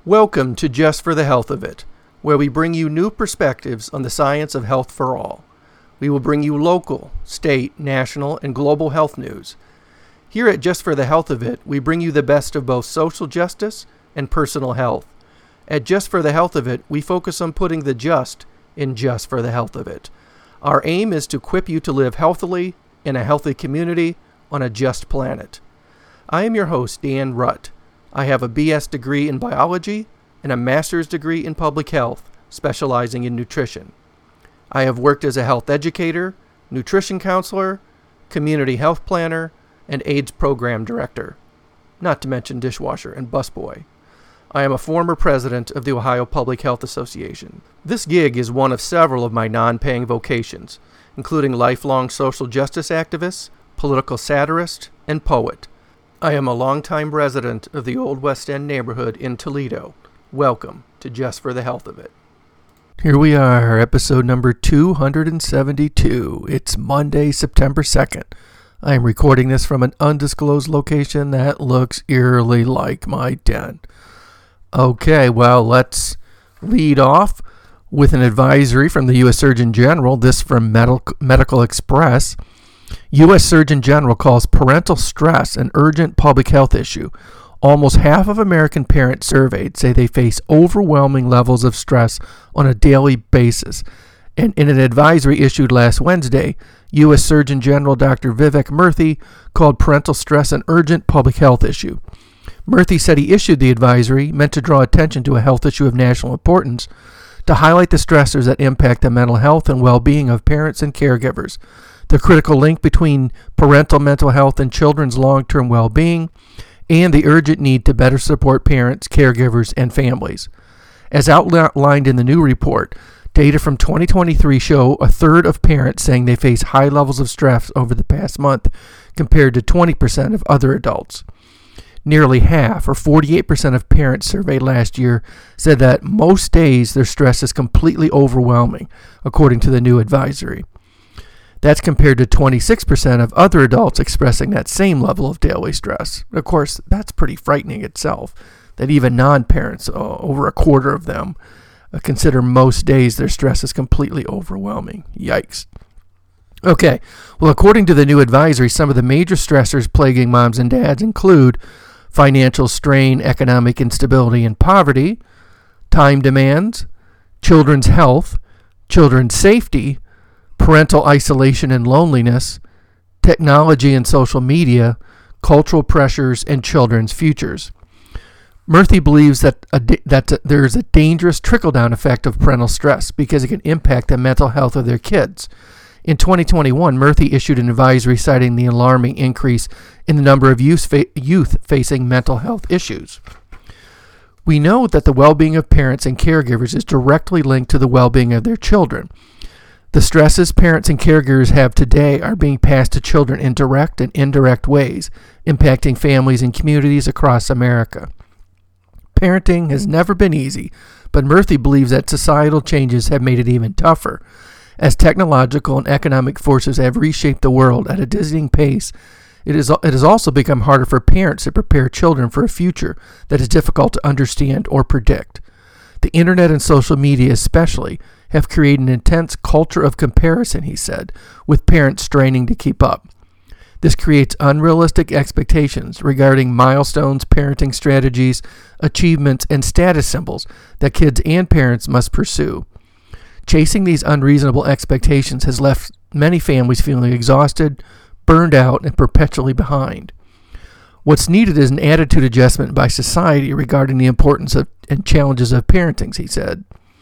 Welcome to Just for the Health of It, where we bring you new perspectives on the science of health for all. We will bring you local, state, national, and global health news. Here at Just for the Health of It, we bring you the best of both social justice and personal health. At Just for the Health of It, we focus on putting the just in Just for the Health of It. Our aim is to equip you to live healthily in a healthy community on a just planet. I am your host, Dan Rutt. I have a BS degree in biology and a master's degree in public health, specializing in nutrition. I have worked as a health educator, nutrition counselor, community health planner, and AIDS program director, not to mention dishwasher and busboy. I am a former president of the Ohio Public Health Association. This gig is one of several of my non-paying vocations, including lifelong social justice activist, political satirist, and poet. I am a longtime resident of the Old West End neighborhood in Toledo. Welcome to Just for the Health of It. Here we are, episode number 272. It's Monday, September 2nd. I am recording this from an undisclosed location that looks eerily like my den. Okay, well, let's lead off with an advisory from the U.S. Surgeon General, this from Medical Express. U.S. Surgeon General calls parental stress an urgent public health issue. Almost half of American parents surveyed say they face overwhelming levels of stress on a daily basis. And in an advisory issued last Wednesday, U.S. Surgeon General Dr. Vivek Murthy called parental stress an urgent public health issue. Murthy said he issued the advisory, meant to draw attention to a health issue of national importance, to highlight the stressors that impact the mental health and well-being of parents and caregivers, the critical link between parental mental health and children's long-term well-being, and the urgent need to better support parents, caregivers, and families. As outlined in the new report, data from 2023 show a third of parents saying they face high levels of stress over the past month, compared to 20% of other adults. Nearly half, or 48% of parents surveyed last year, said that most days their stress is completely overwhelming, according to the new advisory. That's compared to 26% of other adults expressing that same level of daily stress. Of course, that's pretty frightening itself, that even non-parents, over a quarter of them, consider most days their stress is completely overwhelming. Yikes. Okay, well, according to the new advisory, some of the major stressors plaguing moms and dads include financial strain, economic instability and poverty, time demands, children's health, children's safety, parental isolation and loneliness, technology and social media, cultural pressures, and children's futures. Murthy believes that there is a dangerous trickle-down effect of parental stress because it can impact the mental health of their kids. In 2021, Murthy issued an advisory citing the alarming increase in the number of youth facing mental health issues. We know that the well-being of parents and caregivers is directly linked to the well-being of their children. The stresses parents and caregivers have today are being passed to children in direct and indirect ways, impacting families and communities across America. Parenting has never been easy, but Murthy believes that societal changes have made it even tougher. As technological and economic forces have reshaped the world at a dizzying pace, it has also become harder for parents to prepare children for a future that is difficult to understand or predict. The internet and social media especially have created an intense culture of comparison, he said, with parents straining to keep up. This creates unrealistic expectations regarding milestones, parenting strategies, achievements, and status symbols that kids and parents must pursue. Chasing these unreasonable expectations has left many families feeling exhausted, burned out, and perpetually behind. What's needed is an attitude adjustment by society regarding the importance of and challenges of parenting, he said.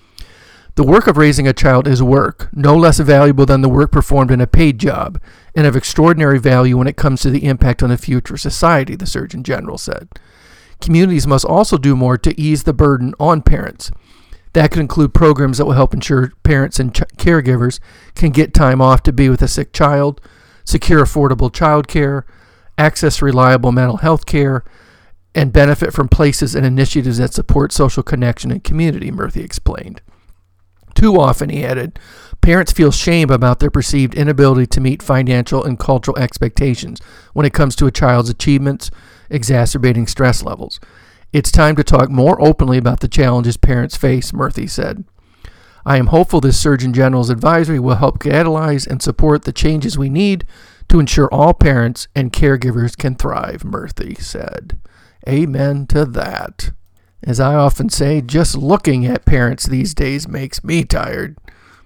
The work of raising a child is work, no less valuable than the work performed in a paid job, and of extraordinary value when it comes to the impact on the future of society, the Surgeon General said. Communities must also do more to ease the burden on parents. That could include programs that will help ensure parents and caregivers can get time off to be with a sick child, secure affordable child care, access reliable mental health care, and benefit from places and initiatives that support social connection and community, Murthy explained. Too often, he added, parents feel shame about their perceived inability to meet financial and cultural expectations when it comes to a child's achievements, exacerbating stress levels. It's time to talk more openly about the challenges parents face, Murthy said. I am hopeful this Surgeon General's advisory will help catalyze and support the changes we need to ensure all parents and caregivers can thrive, Murthy said. Amen to that. As I often say, just looking at parents these days makes me tired.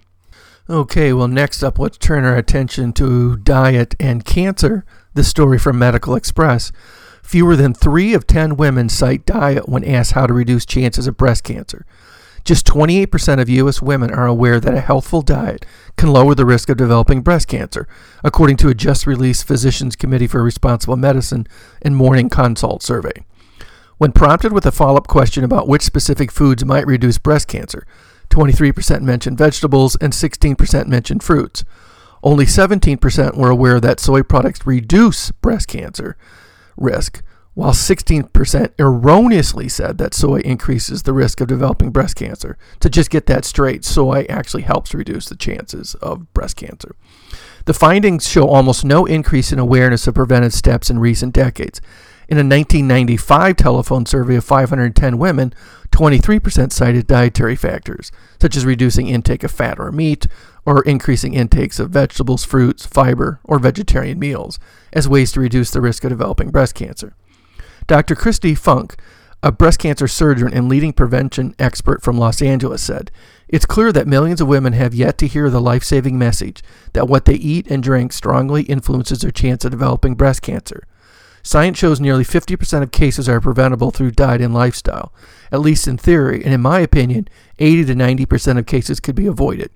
Okay, well, next up, let's turn our attention to diet and cancer. This story from Medical Express. Fewer than 3 of 10 women cite diet when asked how to reduce chances of breast cancer. Just 28% of U.S. women are aware that a healthful diet can lower the risk of developing breast cancer, according to a just-released Physicians Committee for Responsible Medicine and Morning Consult survey. When prompted with a follow-up question about which specific foods might reduce breast cancer, 23% mentioned vegetables and 16% mentioned fruits. Only 17% were aware that soy products reduce breast cancer risk, while 16% erroneously said that soy increases the risk of developing breast cancer. To just get that straight, soy actually helps reduce the chances of breast cancer. The findings show almost no increase in awareness of preventive steps in recent decades. In a 1995 telephone survey of 510 women, 23% cited dietary factors, such as reducing intake of fat or meat, or increasing intakes of vegetables, fruits, fiber, or vegetarian meals, as ways to reduce the risk of developing breast cancer. Dr. Christy Funk, a breast cancer surgeon and leading prevention expert from Los Angeles, said, "It's clear that millions of women have yet to hear the life-saving message that what they eat and drink strongly influences their chance of developing breast cancer. Science shows nearly 50% of cases are preventable through diet and lifestyle, at least in theory, and in my opinion, 80 to 90% of cases could be avoided."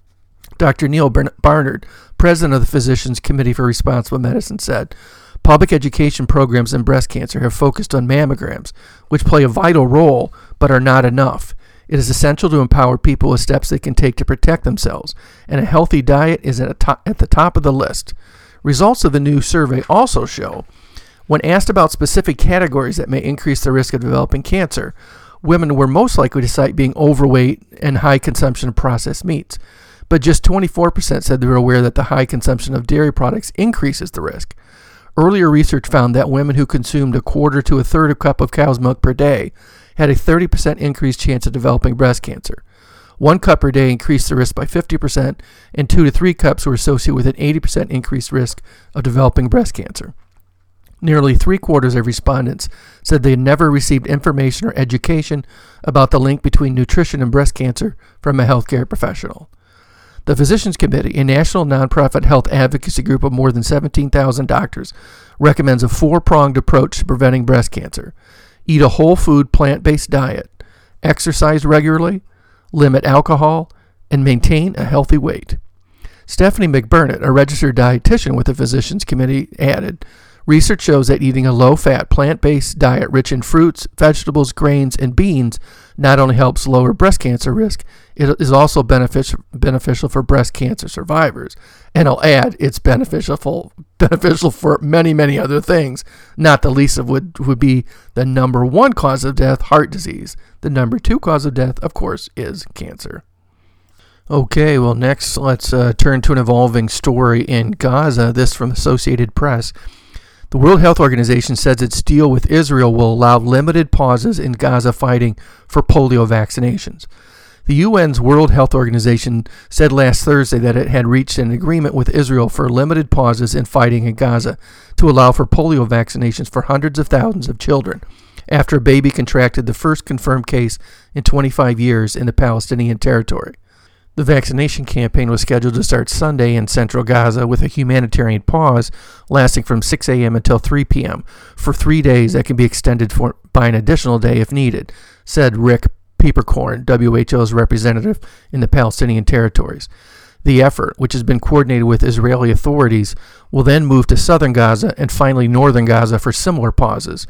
Dr. Neil Barnard, president of the Physicians Committee for Responsible Medicine, said, "Public education programs in breast cancer have focused on mammograms, which play a vital role but are not enough. It is essential to empower people with steps they can take to protect themselves, and a healthy diet is at the top of the list." Results of the new survey also show, when asked about specific categories that may increase the risk of developing cancer, women were most likely to cite being overweight and high consumption of processed meats. But just 24% said they were aware that the high consumption of dairy products increases the risk. Earlier research found that women who consumed a quarter to a third of a cup of cow's milk per day had a 30% increased chance of developing breast cancer. 1 cup per day increased the risk by 50%, and 2 to 3 cups were associated with an 80% increased risk of developing breast cancer. Nearly 3/4 of respondents said they had never received information or education about the link between nutrition and breast cancer from a healthcare professional. The Physicians Committee, a national nonprofit health advocacy group of more than 17,000 doctors, recommends a 4-pronged approach to preventing breast cancer. Eat a whole food, plant-based diet, exercise regularly, limit alcohol, and maintain a healthy weight. Stephanie McBurnett, a registered dietitian with the Physicians Committee, added, "Research shows that eating a low-fat, plant-based diet rich in fruits, vegetables, grains, and beans not only helps lower breast cancer risk, it is also beneficial for breast cancer survivors." And I'll add, it's beneficial for many, many other things, not the least of which would be the number 1 cause of death, heart disease. The number 2 cause of death, of course, is cancer. Okay, well, next let's turn to an evolving story in Gaza. This from Associated Press. The World Health Organization says its deal with Israel will allow limited pauses in Gaza fighting for polio vaccinations. The UN's World Health Organization said last Thursday that it had reached an agreement with Israel for limited pauses in fighting in Gaza to allow for polio vaccinations for hundreds of thousands of children after a baby contracted the first confirmed case in 25 years in the Palestinian territory. The vaccination campaign was scheduled to start Sunday in central Gaza with a humanitarian pause lasting from 6 a.m. until 3 p.m. for 3 days that can be extended by an additional day if needed, said Rick Peppercorn, WHO's representative in the Palestinian territories. The effort, which has been coordinated with Israeli authorities, will then move to southern Gaza and finally northern Gaza for similar pauses.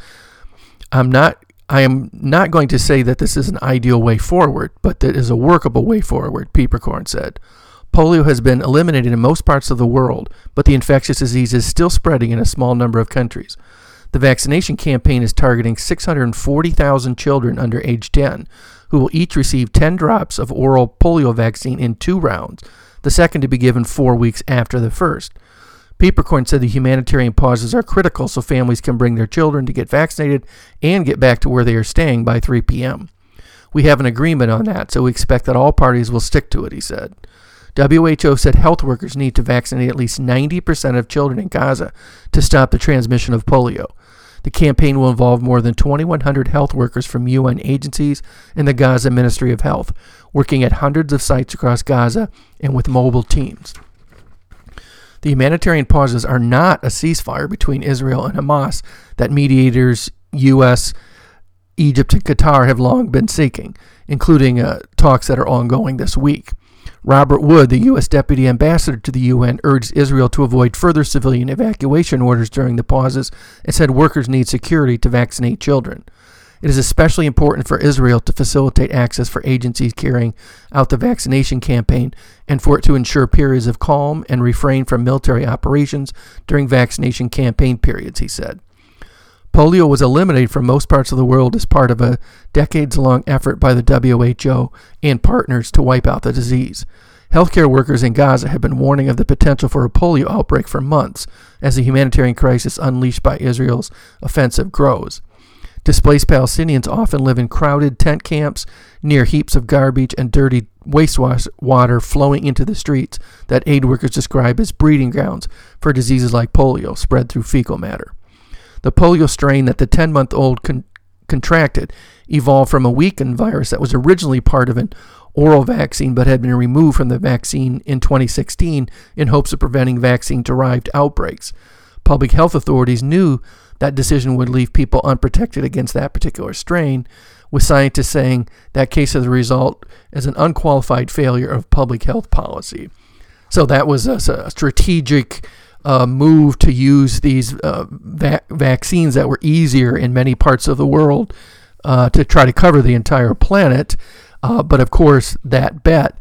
I am not going to say that this is an ideal way forward, but that is a workable way forward, Peppercorn said. Polio has been eliminated in most parts of the world, but the infectious disease is still spreading in a small number of countries. The vaccination campaign is targeting 640,000 children under age 10, who will each receive 10 drops of oral polio vaccine in 2 rounds, the second to be given 4 weeks after the first. Peeperkorn said the humanitarian pauses are critical so families can bring their children to get vaccinated and get back to where they are staying by 3 p.m. We have an agreement on that, so we expect that all parties will stick to it, he said. WHO said health workers need to vaccinate at least 90% of children in Gaza to stop the transmission of polio. The campaign will involve more than 2,100 health workers from UN agencies and the Gaza Ministry of Health, working at hundreds of sites across Gaza and with mobile teams. The humanitarian pauses are not a ceasefire between Israel and Hamas that mediators U.S., Egypt, and Qatar have long been seeking, including talks that are ongoing this week. Robert Wood, the U.S. Deputy Ambassador to the UN, urged Israel to avoid further civilian evacuation orders during the pauses and said workers need security to vaccinate children. It is especially important for Israel to facilitate access for agencies carrying out the vaccination campaign and for it to ensure periods of calm and refrain from military operations during vaccination campaign periods, he said. Polio was eliminated from most parts of the world as part of a decades-long effort by the WHO and partners to wipe out the disease. Healthcare workers in Gaza have been warning of the potential for a polio outbreak for months as the humanitarian crisis unleashed by Israel's offensive grows. Displaced Palestinians often live in crowded tent camps near heaps of garbage and dirty wastewater flowing into the streets that aid workers describe as breeding grounds for diseases like polio spread through fecal matter. The polio strain that the 10-month-old contracted evolved from a weakened virus that was originally part of an oral vaccine but had been removed from the vaccine in 2016 in hopes of preventing vaccine-derived outbreaks. Public health authorities knew that decision would leave people unprotected against that particular strain, with scientists saying that case of the result as an unqualified failure of public health policy. So that was a strategic move to use these vaccines that were easier in many parts of the world to try to cover the entire planet. But of course, that bet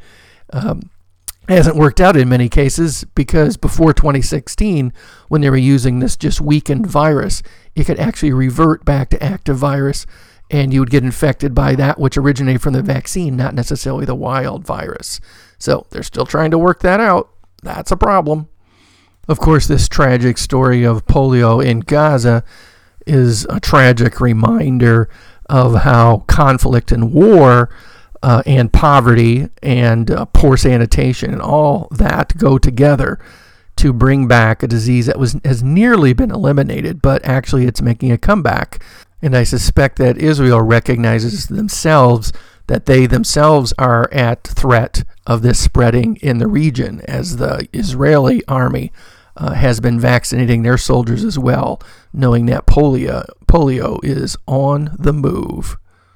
hasn't worked out in many cases because before 2016, when they were using this just weakened virus, it could actually revert back to active virus and you would get infected by that which originated from the vaccine, not necessarily the wild virus. So they're still trying to work that out. That's a problem. Of course, this tragic story of polio in Gaza is a tragic reminder of how conflict and war and poverty and poor sanitation and all that go together to bring back a disease that has nearly been eliminated, but actually it's making a comeback. And I suspect that Israel recognizes themselves that they themselves are at threat of this spreading in the region, as the Israeli army has been vaccinating their soldiers as well, knowing that polio is on the move.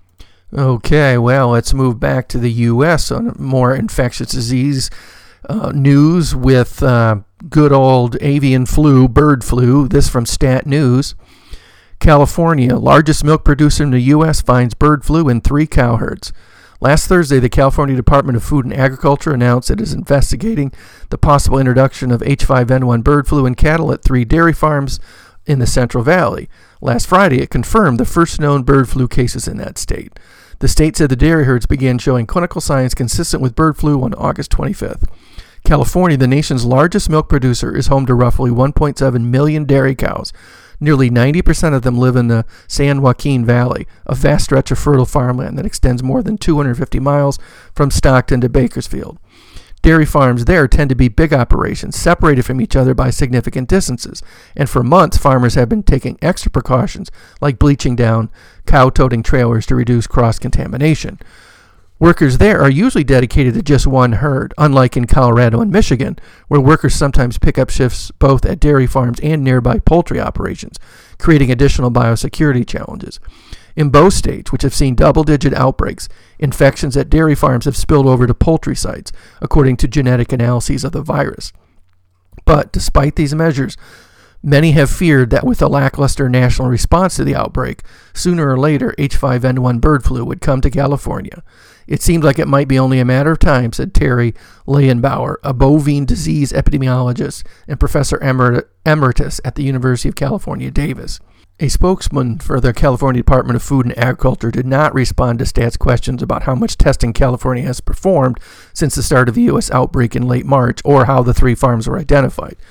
Okay, well, let's move back to the U.S. on more infectious disease news with good old avian flu, bird flu. This from Stat News. California, largest milk producer in the U.S., finds bird flu in 3 cow herds. Last Thursday, the California Department of Food and Agriculture announced it is investigating the possible introduction of H5N1 bird flu in cattle at 3 dairy farms in the Central Valley. Last Friday, it confirmed the first known bird flu cases in that state. The state said the dairy herds began showing clinical signs consistent with bird flu on August 25th. California, the nation's largest milk producer, is home to roughly 1.7 million dairy cows. Nearly 90% of them live in the San Joaquin Valley, a vast stretch of fertile farmland that extends more than 250 miles from Stockton to Bakersfield. Dairy farms there tend to be big operations, separated from each other by significant distances, and for months farmers have been taking extra precautions, like bleaching down cow-toting trailers to reduce cross-contamination. Workers there are usually dedicated to just one herd, unlike in Colorado and Michigan, where workers sometimes pick up shifts both at dairy farms and nearby poultry operations, creating additional biosecurity challenges. In both states, which have seen double-digit outbreaks, infections at dairy farms have spilled over to poultry sites, according to genetic analyses of the virus. But despite these measures, many have feared that with a lackluster national response to the outbreak, sooner or later H5N1 bird flu would come to California. It seemed like it might be only a matter of time, said Terry Leyenbauer, a bovine disease epidemiologist and professor emeritus at the University of California, Davis. A spokesman for the California Department of Food and Agriculture did not respond to Stat's questions about how much testing California has performed since the start of the U.S. outbreak in late March or how the 3 farms were identified.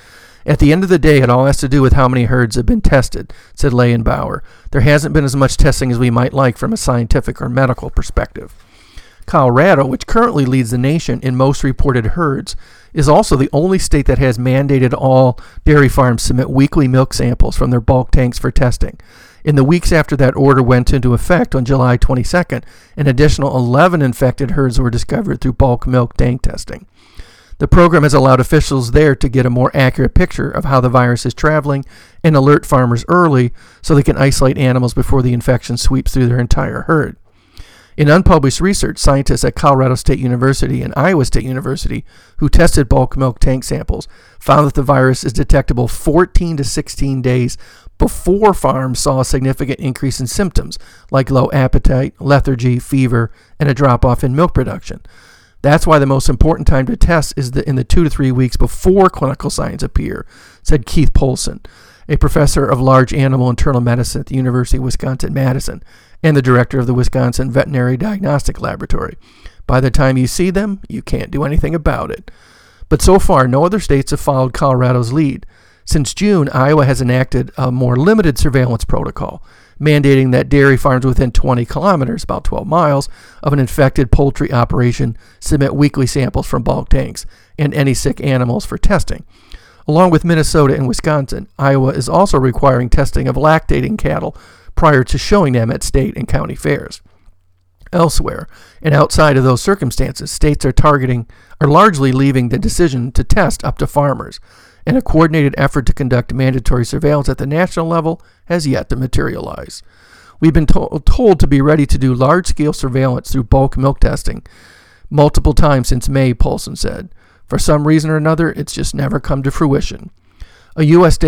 At the end of the day, it all has to do with how many herds have been tested, said Leyenbauer. There hasn't been as much testing as we might like from a scientific or medical perspective. Colorado, which currently leads the nation in most reported herds, is also the only state that has mandated all dairy farms submit weekly milk samples from their bulk tanks for testing. In the weeks after that order went into effect on July 22nd, an additional 11 infected herds were discovered through bulk milk tank testing. The program has allowed officials there to get a more accurate picture of how the virus is traveling and alert farmers early so they can isolate animals before the infection sweeps through their entire herd. In unpublished research, scientists at Colorado State University and Iowa State University who tested bulk milk tank samples found that the virus is detectable 14 to 16 days before farms saw a significant increase in symptoms like low appetite, lethargy, fever, and a drop-off in milk production. That's why the most important time to test is in the 2 to 3 weeks before clinical signs appear, said Keith Polson, a professor of large animal internal medicine at the University of Wisconsin-Madison and the director of the Wisconsin Veterinary Diagnostic Laboratory. By the time you see them, you can't do anything about it. But so far, no other states have followed Colorado's lead. Since June, Iowa has enacted a more limited surveillance protocol, mandating that dairy farms within 20 kilometers, about 12 miles, of an infected poultry operation submit weekly samples from bulk tanks and any sick animals for testing. Along with Minnesota and Wisconsin, Iowa is also requiring testing of lactating cattle prior to showing them at state and county fairs. Elsewhere, and outside of those circumstances, states are largely leaving the decision to test up to farmers, and a coordinated effort to conduct mandatory surveillance at the national level has yet to materialize. We've been told to be ready to do large-scale surveillance through bulk milk testing multiple times since May, Polson said. For some reason or another, it's just never come to fruition. A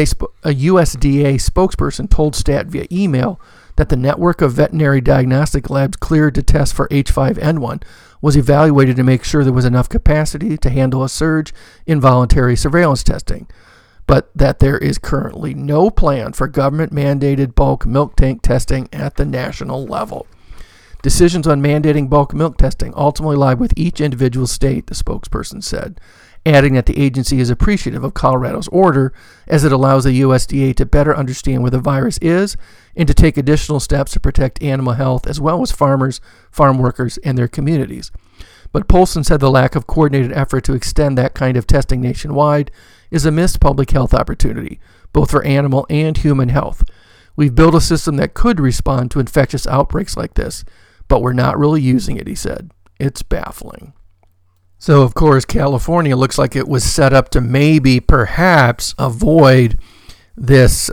USDA spokesperson told STAT via email that the network of veterinary diagnostic labs cleared to test for H5N1 was evaluated to make sure there was enough capacity to handle a surge in voluntary surveillance testing, but that there is currently no plan for government-mandated bulk milk tank testing at the national level. Decisions on mandating bulk milk testing ultimately lie with each individual state, the spokesperson said, adding that the agency is appreciative of Colorado's order as it allows the USDA to better understand where the virus is and to take additional steps to protect animal health as well as farmers, farm workers, and their communities. But Polson said the lack of coordinated effort to extend that kind of testing nationwide is a missed public health opportunity, both for animal and human health. We've built a system that could respond to infectious outbreaks like this, but we're not really using it, he said. It's baffling. So, of course, California looks like it was set up to perhaps avoid this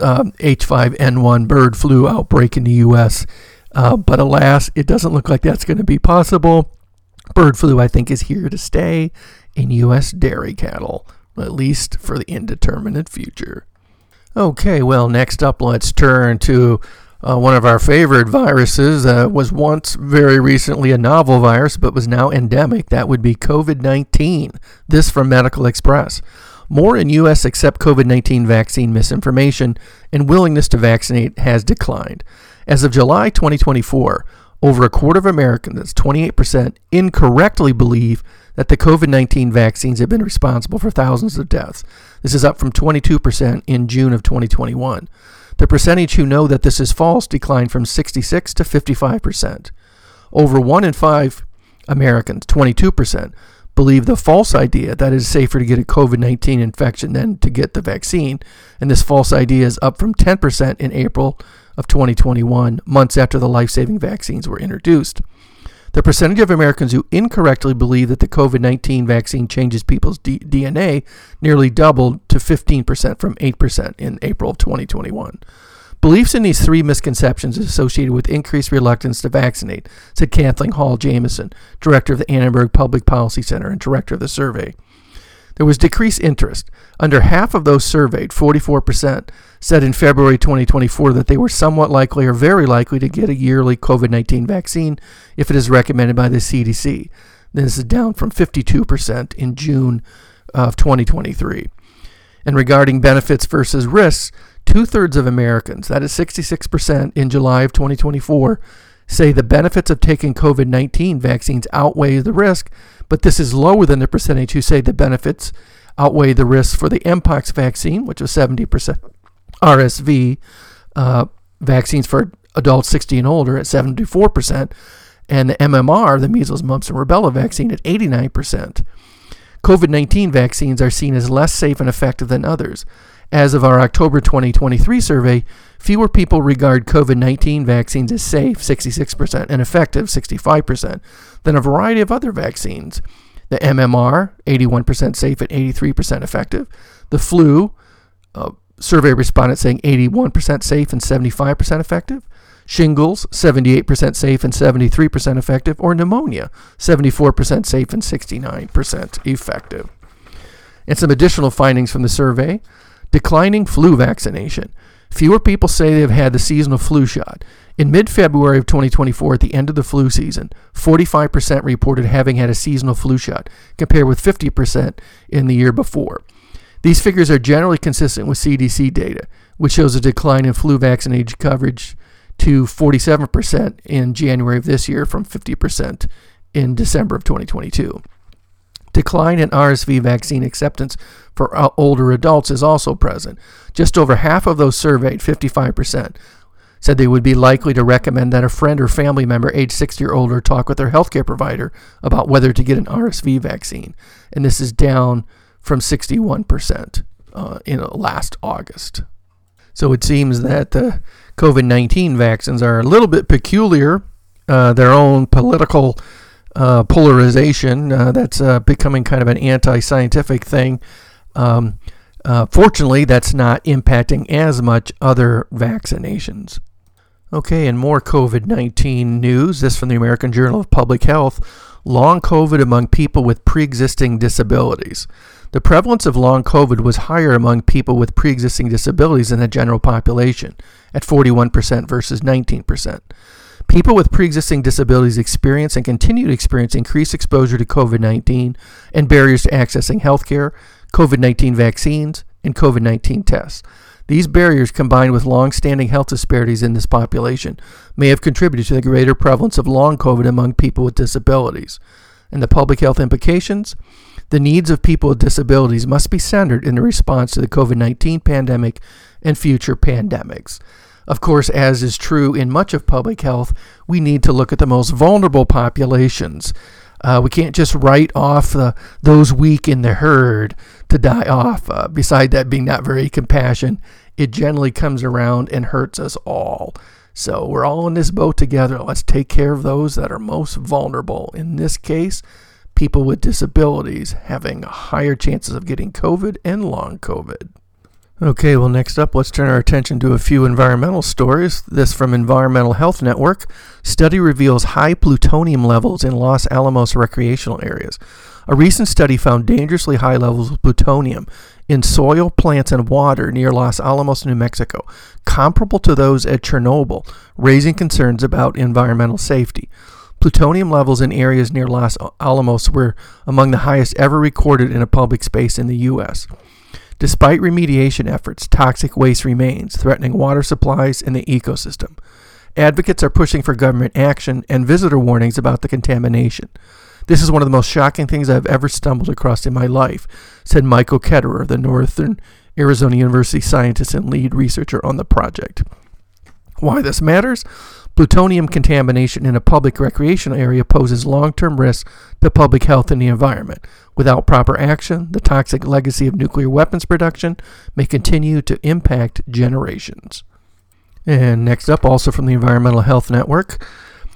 H5N1 bird flu outbreak in the U.S. But alas, it doesn't look like that's going to be possible. Bird flu, I think, is here to stay in U.S. dairy cattle, at least for the indeterminate future. Okay, well, next up, let's turn to one of our favorite viruses. Was once very recently a novel virus, but was now endemic. That would be COVID-19. This from Medical Express. More in U.S. accept COVID-19 vaccine misinformation, and willingness to vaccinate has declined. As of July 2024, over a quarter of Americans, that's 28%, incorrectly believe that the COVID-19 vaccines have been responsible for thousands of deaths. This is up from 22% in June of 2021. The percentage who know that this is false declined from 66 to 55%. Over 1 in 5 Americans, 22%, believe the false idea that it is safer to get a COVID-19 infection than to get the vaccine, and this false idea is up from 10% in April of 2021, months after the life-saving vaccines were introduced. The percentage of Americans who incorrectly believe that the COVID-19 vaccine changes people's DNA nearly doubled to 15% from 8% in April of 2021. Beliefs in these three misconceptions is associated with increased reluctance to vaccinate, said Kathleen Hall Jamieson, director of the Annenberg Public Policy Center and director of the survey. There was decreased interest. Under half of those surveyed, 44%, said in February 2024 that they were somewhat likely or very likely to get a yearly COVID-19 vaccine if it is recommended by the CDC. This is down from 52% in June of 2023. And regarding benefits versus risks, 2/3 of Americans, that is 66% in July of 2024, say the benefits of taking COVID-19 vaccines outweigh the risk, but this is lower than the percentage who say the benefits outweigh the risks for the Mpox vaccine, which was 70%, RSV vaccines for adults 60 and older at 74%, and the MMR, the measles, mumps, and rubella vaccine at 89%. COVID-19 vaccines are seen as less safe and effective than others. As of our October 2023 survey, fewer people regard COVID-19 vaccines as safe, 66%, and effective, 65%, than a variety of other vaccines. The MMR, 81% safe and 83% effective. The flu, survey respondents saying 81% safe and 75% effective. Shingles, 78% safe and 73% effective. Or pneumonia, 74% safe and 69% effective. And some additional findings from the survey. Declining flu vaccination. Fewer people say they have had the seasonal flu shot. In mid-February of 2024, at the end of the flu season, 45% reported having had a seasonal flu shot, compared with 50% in the year before. These figures are generally consistent with CDC data, which shows a decline in flu vaccination coverage to 47% in January of this year from 50% in December of 2022. Decline in RSV vaccine acceptance for older adults is also present. Just over half of those surveyed, 55%, said they would be likely to recommend that a friend or family member age 60 or older talk with their healthcare provider about whether to get an RSV vaccine. And this is down from 61% in last August. So it seems that the COVID-19 vaccines are a little bit peculiar, their own political polarization that's becoming kind of an anti-scientific thing. Fortunately, that's not impacting as much other vaccinations. Okay, and more COVID-19 news. This from the American Journal of Public Health. Long COVID among people with pre-existing disabilities. The prevalence of long COVID was higher among people with pre-existing disabilities than the general population, at 41% versus 19%. People with pre-existing disabilities experience and continue to experience increased exposure to COVID-19 and barriers to accessing healthcare, COVID-19 vaccines, and COVID-19 tests. These barriers, combined with long-standing health disparities in this population, may have contributed to the greater prevalence of long COVID among people with disabilities. And the public health implications? The needs of people with disabilities must be centered in the response to the COVID-19 pandemic and future pandemics. Of course, as is true in much of public health, we need to look at the most vulnerable populations. We can't just write off those weak in the herd to die off. Beside that being not very compassionate, it generally comes around and hurts us all. So we're all in this boat together. Let's take care of those that are most vulnerable. In this case, people with disabilities having higher chances of getting COVID and long COVID. Okay, well, next up, let's turn our attention to a few environmental stories. This from Environmental Health Network. Study reveals high plutonium levels in Los Alamos recreational areas. A recent study found dangerously high levels of plutonium in soil, plants, and water near Los Alamos, New Mexico, comparable to those at Chernobyl, raising concerns about environmental safety. Plutonium levels in areas near Los Alamos were among the highest ever recorded in a public space in the U.S. Despite remediation efforts, toxic waste remains, threatening water supplies and the ecosystem. Advocates are pushing for government action and visitor warnings about the contamination. This is one of the most shocking things I've ever stumbled across in my life, said Michael Ketterer, the Northern Arizona University scientist and lead researcher on the project. Why this matters? Plutonium contamination in a public recreational area poses long-term risks to public health and the environment. Without proper action, the toxic legacy of nuclear weapons production may continue to impact generations. And next up, also from the Environmental Health Network,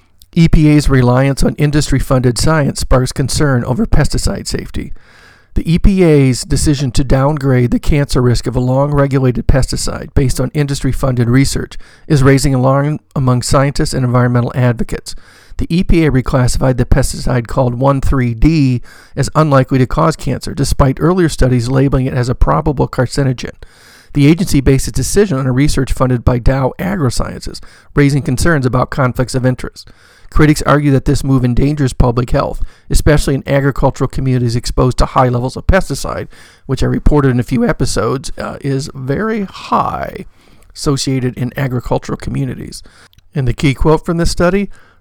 EPA's reliance on industry-funded science sparks concern over pesticide safety. The EPA's decision to downgrade the cancer risk of a long-regulated pesticide based on industry-funded research is raising alarm among scientists and environmental advocates. The EPA reclassified the pesticide called 1,3-D as unlikely to cause cancer, despite earlier studies labeling it as a probable carcinogen. The agency based its decision on a research funded by Dow AgroSciences, raising concerns about conflicts of interest. Critics argue that this move endangers public health, especially in agricultural communities exposed to high levels of pesticide, which I reported in a few episodes is very high, associated in agricultural communities. And the key quote from this study,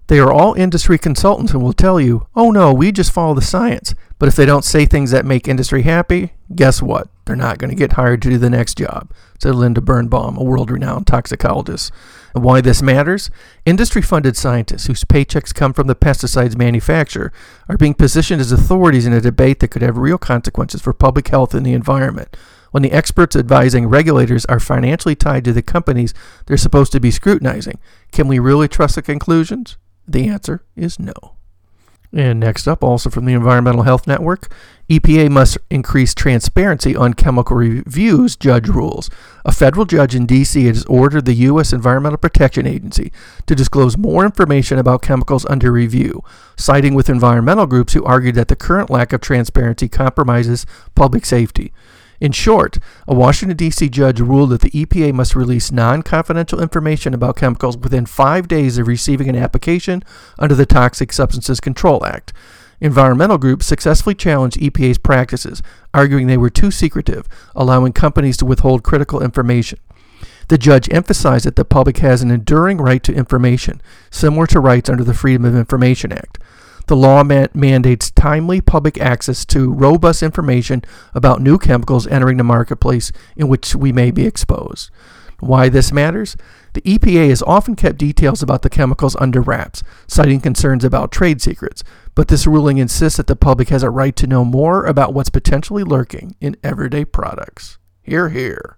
They are all industry consultants and will tell you, oh no, we just follow the science. But if they don't say things that make industry happy, guess what? They're not going to get hired to do the next job, said Linda Birnbaum, a world-renowned toxicologist. And why this matters? Industry-funded scientists whose paychecks come from the pesticides manufacturer are being positioned as authorities in a debate that could have real consequences for public health and the environment. When the experts advising regulators are financially tied to the companies they're supposed to be scrutinizing, can we really trust the conclusions? The answer is no. And next up, also from the Environmental Health Network, EPA must increase transparency on chemical reviews, judge rules. A federal judge in D.C. has ordered the U.S. Environmental Protection Agency to disclose more information about chemicals under review, siding with environmental groups who argued that the current lack of transparency compromises public safety. In short, a Washington, D.C. judge ruled that the EPA must release non-confidential information about chemicals within 5 days of receiving an application under the Toxic Substances Control Act. Environmental groups successfully challenged EPA's practices, arguing they were too secretive, allowing companies to withhold critical information. The judge emphasized that the public has an enduring right to information, similar to rights under the Freedom of Information Act. The law mandates timely public access to robust information about new chemicals entering the marketplace in which we may be exposed. Why this matters? The EPA has often kept details about the chemicals under wraps, citing concerns about trade secrets, but this ruling insists that the public has a right to know more about what's potentially lurking in everyday products. Hear, hear.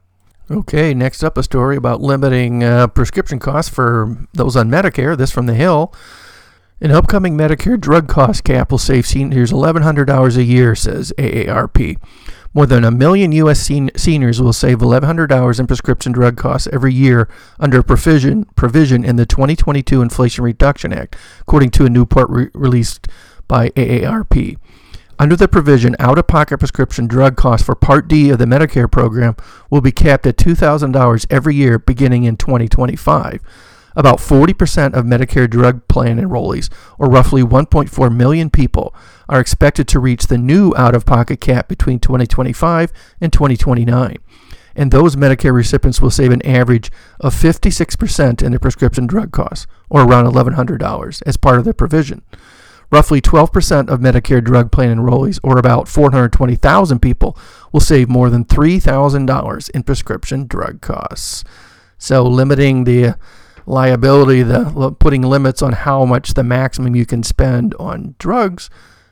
Okay, next up, a story about limiting prescription costs for those on Medicare. This from The Hill. An upcoming Medicare drug cost cap will save seniors $1,100 a year, says AARP. More than 1 million U.S. seniors will save $1,100 in prescription drug costs every year under a provision in the 2022 Inflation Reduction Act, according to a new report released by AARP. Under the provision, out-of-pocket prescription drug costs for Part D of the Medicare program will be capped at $2,000 every year beginning in 2025. About 40% of Medicare drug plan enrollees, or roughly 1.4 million people, are expected to reach the new out-of-pocket cap between 2025 and 2029. And those Medicare recipients will save an average of 56% in their prescription drug costs, or around $1,100, as part of the provision. Roughly 12% of Medicare drug plan enrollees, or about 420,000 people, will save more than $3,000 in prescription drug costs. So limiting the liability, putting limits on how much the maximum you can spend on drugs,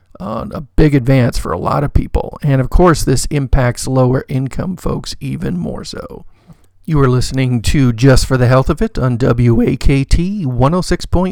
a big advance for a lot of people. And of course, this impacts lower income folks even more so. You are listening to Just for the Health of It on WAKT 106.1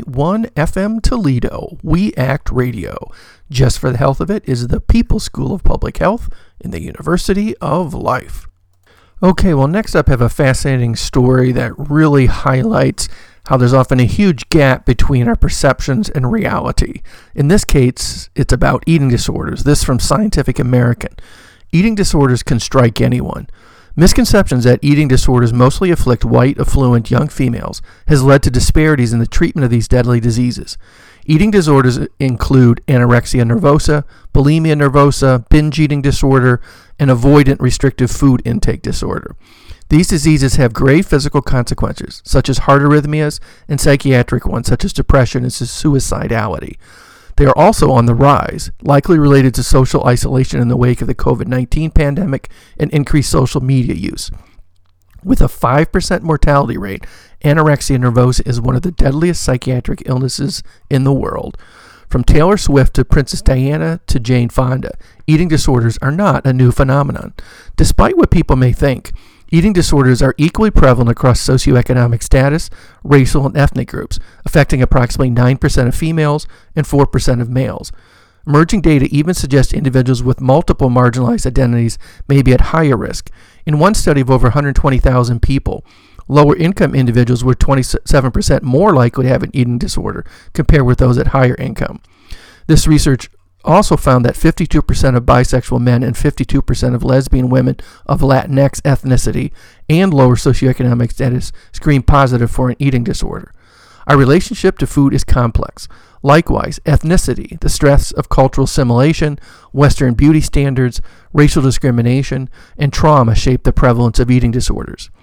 FM Toledo. We Act Radio. Just for the Health of It is the People's School of Public Health in the University of Life. Okay, well, next up I have a fascinating story that really highlights how there's often a huge gap between our perceptions and reality. In this case, it's about eating disorders. This from Scientific American. Eating disorders can strike anyone. Misconceptions that eating disorders mostly afflict white, affluent, young females has led to disparities in the treatment of these deadly diseases. Eating disorders include anorexia nervosa, bulimia nervosa, binge eating disorder, and avoidant restrictive food intake disorder. These diseases have grave physical consequences, such as heart arrhythmias, and psychiatric ones, such as depression and suicidality. They are also on the rise, likely related to social isolation in the wake of the COVID-19 pandemic and increased social media use. With a 5% mortality rate, anorexia nervosa is one of the deadliest psychiatric illnesses in the world. From Taylor Swift to Princess Diana to Jane Fonda, eating disorders are not a new phenomenon. Despite what people may think, eating disorders are equally prevalent across socioeconomic status, racial, and ethnic groups, affecting approximately 9% of females and 4% of males. Emerging data even suggests individuals with multiple marginalized identities may be at higher risk. In one study of over 120,000 people, lower-income individuals were 27% more likely to have an eating disorder compared with those at higher income. This research also found that 52% of bisexual men and 52% of lesbian women of Latinx ethnicity and lower socioeconomic status screen positive for an eating disorder. Our relationship to food is complex. Likewise, ethnicity, the stress of cultural assimilation, Western beauty standards, racial discrimination, and trauma shape the prevalence of eating disorders.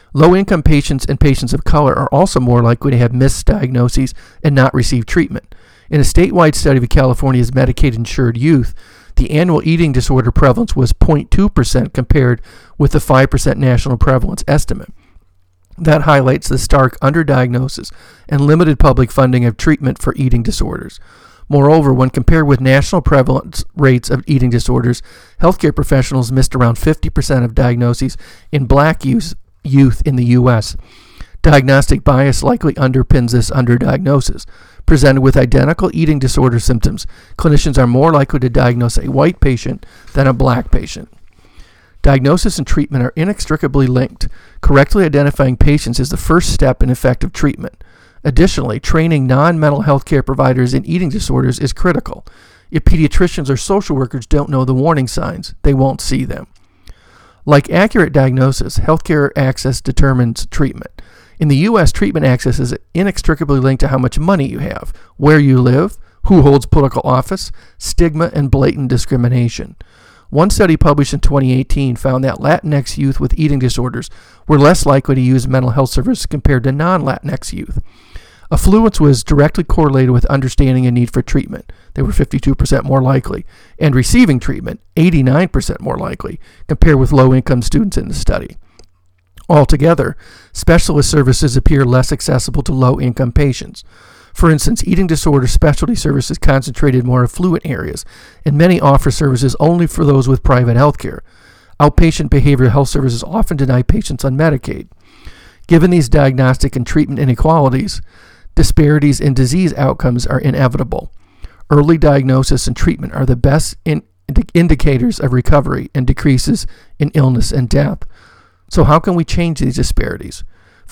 Low-income patients and patients of color are also more likely to have misdiagnoses and not receive treatment. In a statewide study of California's Medicaid-insured youth, the annual eating disorder prevalence was 0.2% compared with the 5% national prevalence estimate. That highlights the stark underdiagnosis and limited public funding of treatment for eating disorders. Moreover, when compared with national prevalence rates of eating disorders, healthcare professionals missed around 50% of diagnoses in black youth in the U.S. Diagnostic bias likely underpins this underdiagnosis. Presented with identical eating disorder symptoms, clinicians are more likely to diagnose a white patient than a black patient. Diagnosis and treatment are inextricably linked. Correctly identifying patients is the first step in effective treatment. Additionally, training non-mental health care providers in eating disorders is critical. If pediatricians or social workers don't know the warning signs, they won't see them. Like accurate diagnosis, healthcare access determines treatment. In the U.S., treatment access is inextricably linked to how much money you have, where you live, who holds political office, stigma, and blatant discrimination. One study published in 2018 found that Latinx youth with eating disorders were less likely to use mental health services compared to non-Latinx youth. Affluence was directly correlated with understanding a need for treatment. They were 52% more likely, and receiving treatment, 89% more likely, compared with low-income students in the study. Altogether, specialist services appear less accessible to low-income patients. For instance, eating disorder specialty services concentrated more affluent areas, and many offer services only for those with private health care. Outpatient behavioral health services often deny patients on Medicaid. Given these diagnostic and treatment inequalities, disparities in disease outcomes are inevitable. Early diagnosis and treatment are the best indicators of recovery and decreases in illness and death. So how can we change these disparities?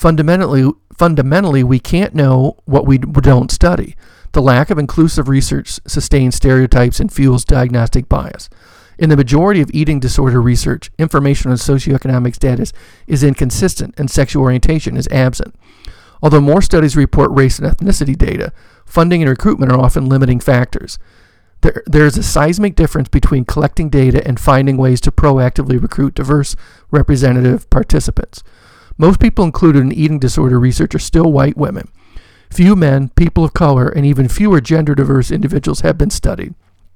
Fundamentally, we can't know what we don't study. The lack of inclusive research sustains stereotypes and fuels diagnostic bias. In the majority of eating disorder research, information on socioeconomic status is inconsistent and sexual orientation is absent. Although more studies report race and ethnicity data, funding and recruitment are often limiting factors. There is a seismic difference between collecting data and finding ways to proactively recruit diverse, representative participants. Most people included in eating disorder research are still white women. Few men, people of color, and even fewer gender-diverse individuals have been studied.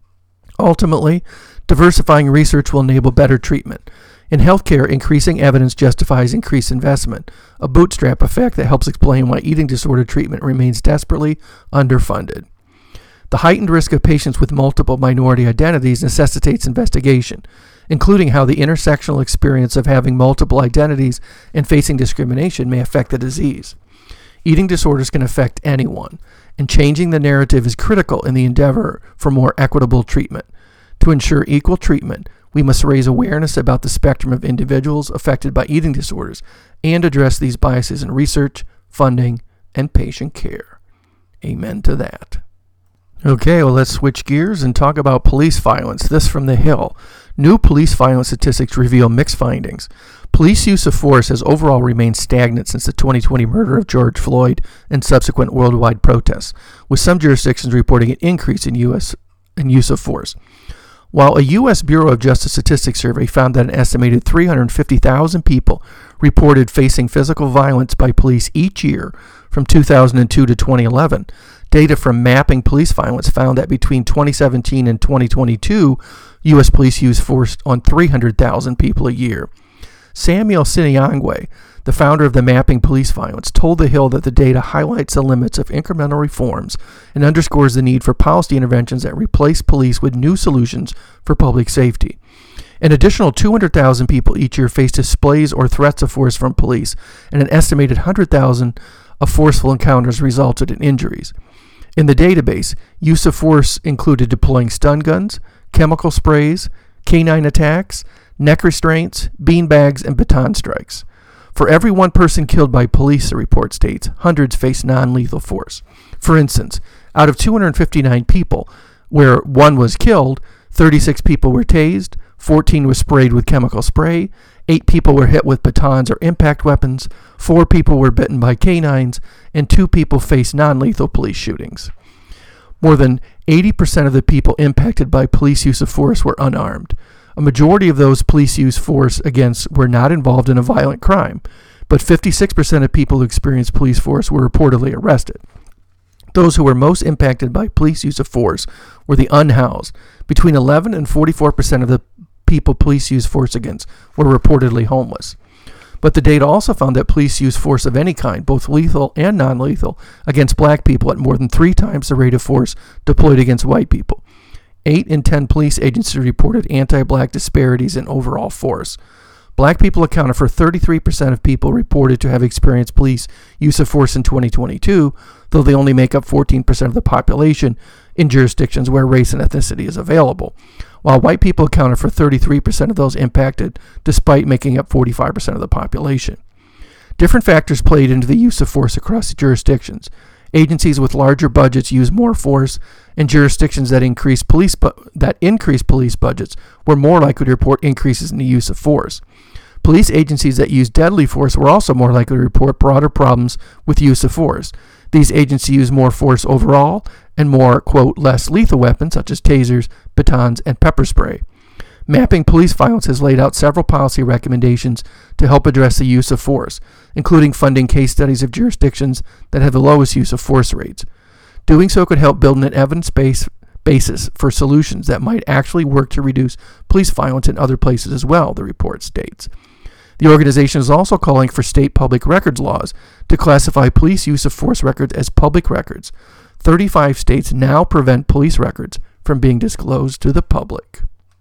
Ultimately, diversifying research will enable better treatment. In healthcare, increasing evidence justifies increased investment, a bootstrap effect that helps explain why eating disorder treatment remains desperately underfunded. The heightened risk of patients with multiple minority identities necessitates investigation, including how the intersectional experience of having multiple identities and facing discrimination may affect the disease. Eating disorders can affect anyone, and changing the narrative is critical in the endeavor for more equitable treatment. To ensure equal treatment, we must raise awareness about the spectrum of individuals affected by eating disorders and address these biases in research, funding, and patient care. Amen to that. Okay, well, let's switch gears and talk about police violence. This from The Hill. New police violence statistics reveal mixed findings. Police use of force has overall remained stagnant since the 2020 murder of George Floyd and subsequent worldwide protests, with some jurisdictions reporting an increase in use of force. While a U.S. Bureau of Justice Statistics survey found that an estimated 350,000 people reported facing physical violence by police each year from 2002 to 2011, data from Mapping Police Violence found that between 2017 and 2022, U.S. police used force on 300,000 people a year. Samuel Sinyangwe, the founder of the Mapping Police Violence, told The Hill that the data highlights the limits of incremental reforms and underscores the need for policy interventions that replace police with new solutions for public safety. An additional 200,000 people each year face displays or threats of force from police, and an estimated 100,000 of forceful encounters resulted in injuries. In the database, use of force included deploying stun guns, chemical sprays, canine attacks, neck restraints, beanbags, and baton strikes. For every one person killed by police, the report states, hundreds face non-lethal force. For instance, out of 259 people where one was killed, 36 people were tased, 14 were sprayed with chemical spray, 8 people were hit with batons or impact weapons, 4 people were bitten by canines, and 2 people faced non-lethal police shootings. More than 80% of the people impacted by police use of force were unarmed. A majority of those police used force against were not involved in a violent crime, but 56% of people who experienced police force were reportedly arrested. Those who were most impacted by police use of force were the unhoused. Between 11 and 44% of the people police used force against were reportedly homeless. But the data also found that police use force of any kind, both lethal and non-lethal, against black people at more than 3 times the rate of force deployed against white people. 8 in 10 police agencies reported anti-black disparities in overall force. Black people accounted for 33% of people reported to have experienced police use of force in 2022, though they only make up 14% of the population in jurisdictions where race and ethnicity is available, while white people accounted for 33% of those impacted, despite making up 45% of the population. Different factors played into the use of force across the jurisdictions. Agencies with larger budgets use more force, and jurisdictions that increase police budgets were more likely to report increases in the use of force. Police agencies that use deadly force were also more likely to report broader problems with use of force. These agencies use more force overall and more, quote, less lethal weapons such as tasers, batons, and pepper spray. Mapping Police Violence has laid out several policy recommendations to help address the use of force, including funding case studies of jurisdictions that have the lowest use of force rates. Doing so could help build an evidence-based basis for solutions that might actually work to reduce police violence in other places as well, the report states. The organization is also calling for state public records laws to classify police use of force records as public records. 35 states now prevent police records from being disclosed to the public.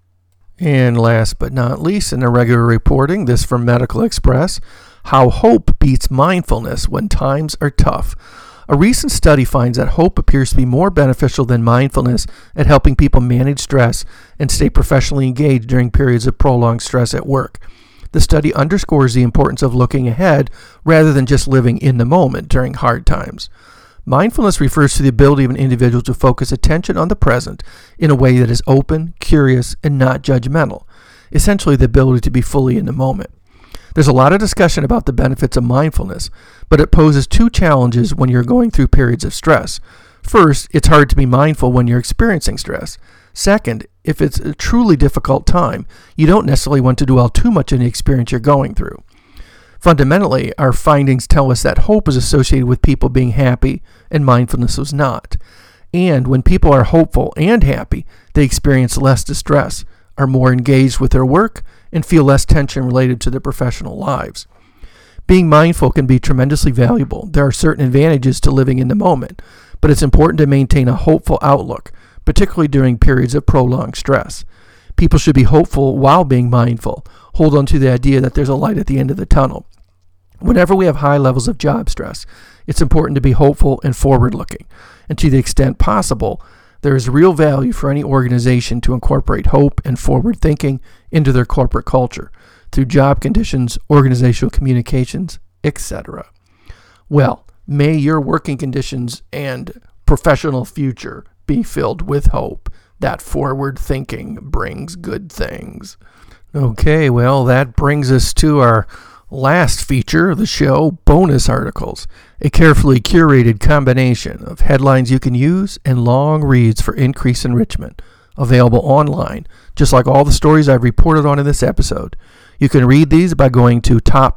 And last but not least, in irregular reporting, this from Medical Express, how hope beats mindfulness when times are tough. A recent study finds that hope appears to be more beneficial than mindfulness at helping people manage stress and stay professionally engaged during periods of prolonged stress at work. The study underscores the importance of looking ahead rather than just living in the moment during hard times. Mindfulness refers to the ability of an individual to focus attention on the present in a way that is open, curious, and not judgmental, essentially the ability to be fully in the moment. There's a lot of discussion about the benefits of mindfulness, but it poses 2 challenges when you're going through periods of stress. First, it's hard to be mindful when you're experiencing stress. Second, if it's a truly difficult time, you don't necessarily want to dwell too much in the experience you're going through. Fundamentally, our findings tell us that hope is associated with people being happy and mindfulness was not. And when people are hopeful and happy, they experience less distress, are more engaged with their work, and feel less tension related to their professional lives. Being mindful can be tremendously valuable. There are certain advantages to living in the moment, but it's important to maintain a hopeful outlook, particularly during periods of prolonged stress. People should be hopeful while being mindful. Hold on to the idea that there's a light at the end of the tunnel. Whenever we have high levels of job stress, it's important to be hopeful and forward-looking. And to the extent possible, there is real value for any organization to incorporate hope and forward thinking into their corporate culture through job conditions, organizational communications, etc. Well, may your working conditions and professional future be filled with hope. That forward thinking brings good things. Okay, well, that brings us to our last feature of the show, bonus articles, a carefully curated combination of headlines you can use and long reads for increased enrichment, available online, just like all the stories I've reported on in this episode. You can read these by going to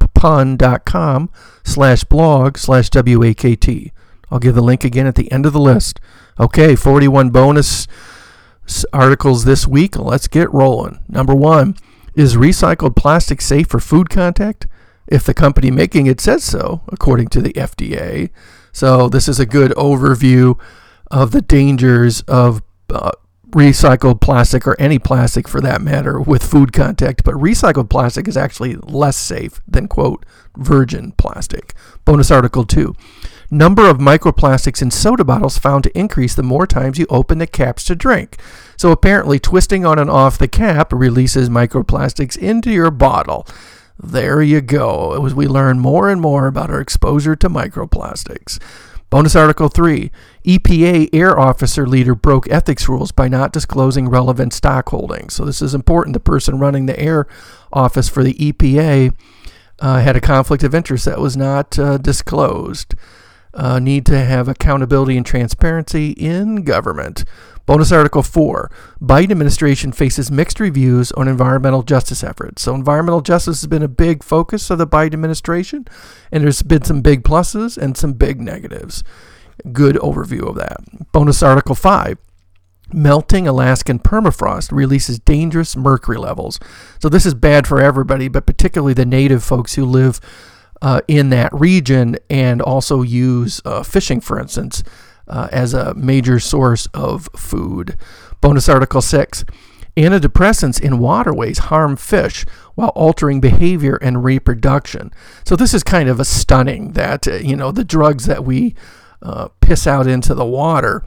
toppun.com/blog/WAKT. I'll give the link again at the end of the list. Okay, 41 bonus articles this week. Let's get rolling. Number 1, is recycled plastic safe for food contact? If the company making it says so, according to the FDA. So this is a good overview of the dangers of recycled plastic, or any plastic for that matter, with food contact. But recycled plastic is actually less safe than, quote, virgin plastic. Bonus article 2. Number of microplastics in soda bottles found to increase the more times you open the caps to drink. So apparently twisting on and off the cap releases microplastics into your bottle. There you go, as we learn more and more about our exposure to microplastics. Bonus article 3. EPA air officer leader broke ethics rules by not disclosing relevant stock holdings. So this is important. The person running the air office for the EPA had a conflict of interest that was not disclosed. need to have accountability and transparency in government. Bonus Article 4, Biden administration faces mixed reviews on environmental justice efforts. So environmental justice has been a big focus of the Biden administration, and there's been some big pluses and some big negatives. Good overview of that. Bonus Article 5, melting Alaskan permafrost releases dangerous mercury levels. So this is bad for everybody, but particularly the native folks who live in that region and also use fishing, for instance, as a major source of food. Bonus Article 6, antidepressants in waterways harm fish while altering behavior and reproduction. So this is kind of a stunning that, the drugs that we piss out into the water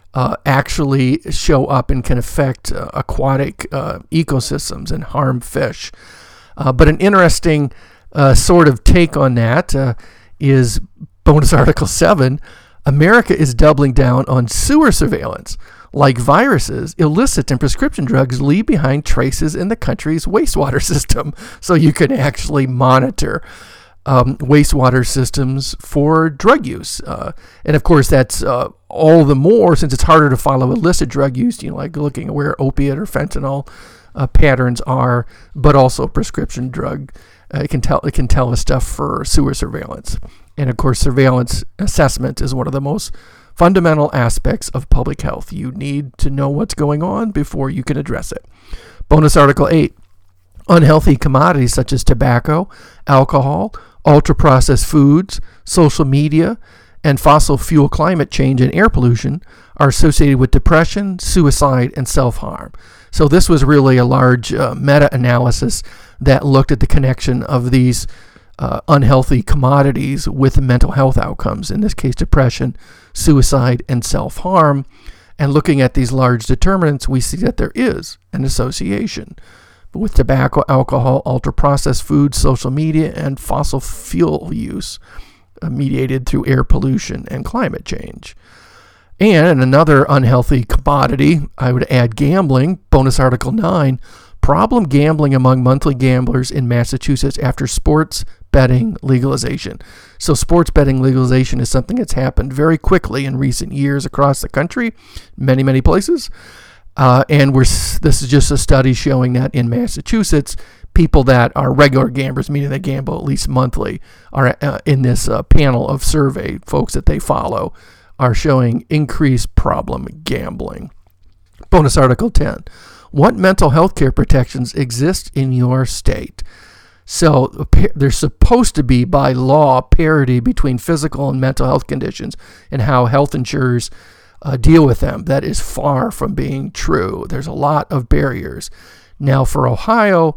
actually show up and can affect aquatic ecosystems and harm fish. But an interesting sort of take on that is Bonus Article 7, America is doubling down on sewer surveillance. Like viruses, illicit and prescription drugs leave behind traces in the country's wastewater system. So you can actually monitor wastewater systems for drug use. And of course, that's all the more since it's harder to follow illicit drug use, like looking at where opiate or fentanyl patterns are, but also prescription drug. It can tell us stuff for sewer surveillance. And of course, surveillance assessment is one of the most fundamental aspects of public health. You need to know what's going on before you can address it. Bonus Article 8, unhealthy commodities such as tobacco, alcohol, ultra-processed foods, social media, and fossil fuel climate change and air pollution are associated with depression, suicide, and self-harm. So this was really a large meta-analysis that looked at the connection of these unhealthy commodities with mental health outcomes, in this case depression, suicide, and self-harm. And looking at these large determinants, we see that there is an association with tobacco, alcohol, ultra-processed foods, social media, and fossil fuel use mediated through air pollution and climate change. And another unhealthy commodity, I would add gambling. Bonus Article 9, problem gambling among monthly gamblers in Massachusetts after sports betting legalization. So sports betting legalization is something that's happened very quickly in recent years across the country, many, many places. And this is just a study showing that in Massachusetts, people that are regular gamblers, meaning they gamble at least monthly, are in this panel of survey folks that they follow, are showing increased problem gambling. Bonus Article 10. What mental health care protections exist in your state? So there's supposed to be, by law, parity between physical and mental health conditions and how health insurers deal with them. That is far from being true. There's a lot of barriers. Now, for Ohio,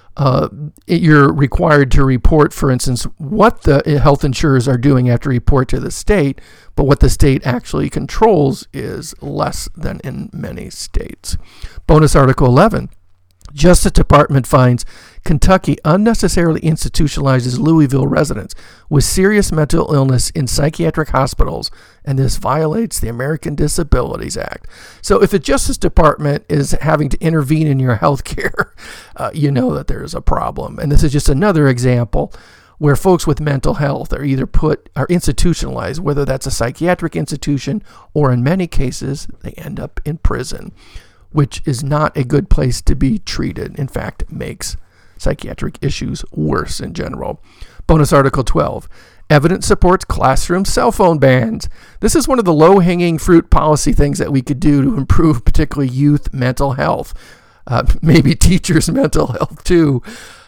you're required to report, for instance, what the health insurers are doing after report to the state, but what the state actually controls is less than in many states. Bonus Article 11. Justice Department finds Kentucky unnecessarily institutionalizes Louisville residents with serious mental illness in psychiatric hospitals, and this violates the American Disabilities Act. So if the Justice Department is having to intervene in your health care, you know that there's a problem. And this is just another example where folks with mental health are either are institutionalized, whether that's a psychiatric institution or in many cases they end up in prison, which is not a good place to be treated. In fact, it makes psychiatric issues worse in general. Bonus Article 12. Evidence supports classroom cell phone bans. This is one of the low-hanging fruit policy things that we could do to improve particularly youth mental health. Maybe teachers' mental health too.